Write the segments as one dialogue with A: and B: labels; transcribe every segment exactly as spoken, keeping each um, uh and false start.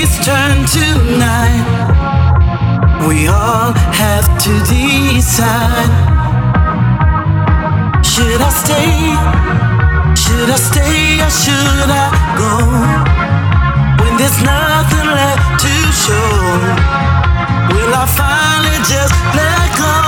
A: days turn to night, we all have to decide. Should I stay? Should I stay or should I go? When there's nothing left to show, will I finally just let go?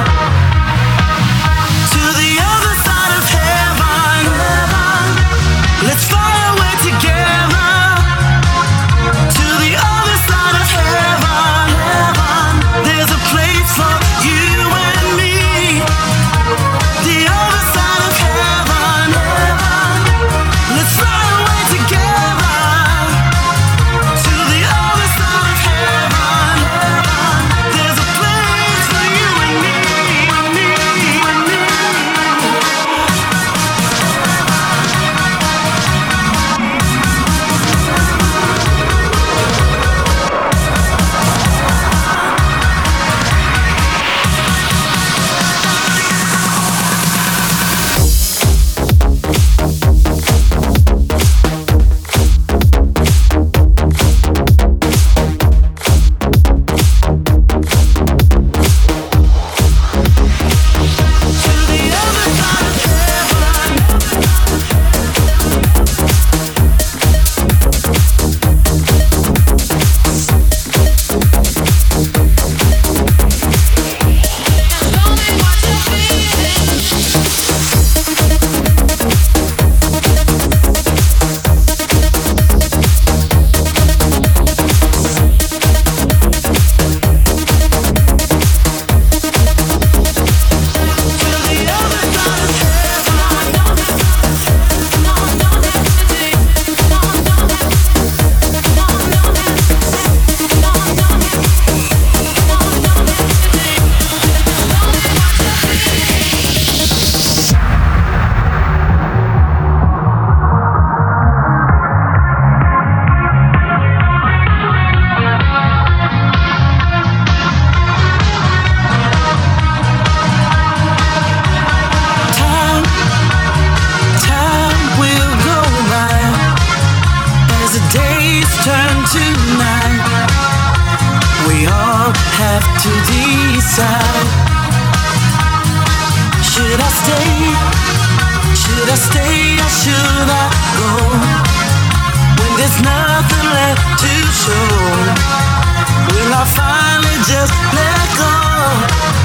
A: To the other side of heaven, let's fly away together. To the other side of heaven, there's a place for you and me. The other side of heaven, let's fly away together. To the other side of heaven, there's a place for you and me, me, me. Turn to night, we all have to decide. Should I stay? Should I stay or should I go? When there's nothing left to show, will I finally just let go?